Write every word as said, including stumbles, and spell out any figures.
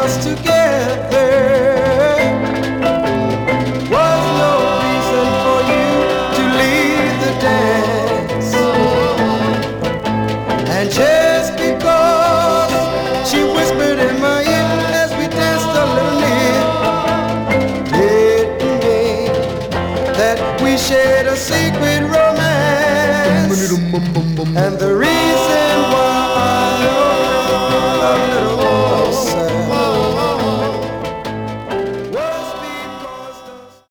us together was no reason for you to leave the dance. And just because she whispered in my ear as we danced a little near, didn't mean that we shared a secret romance. And the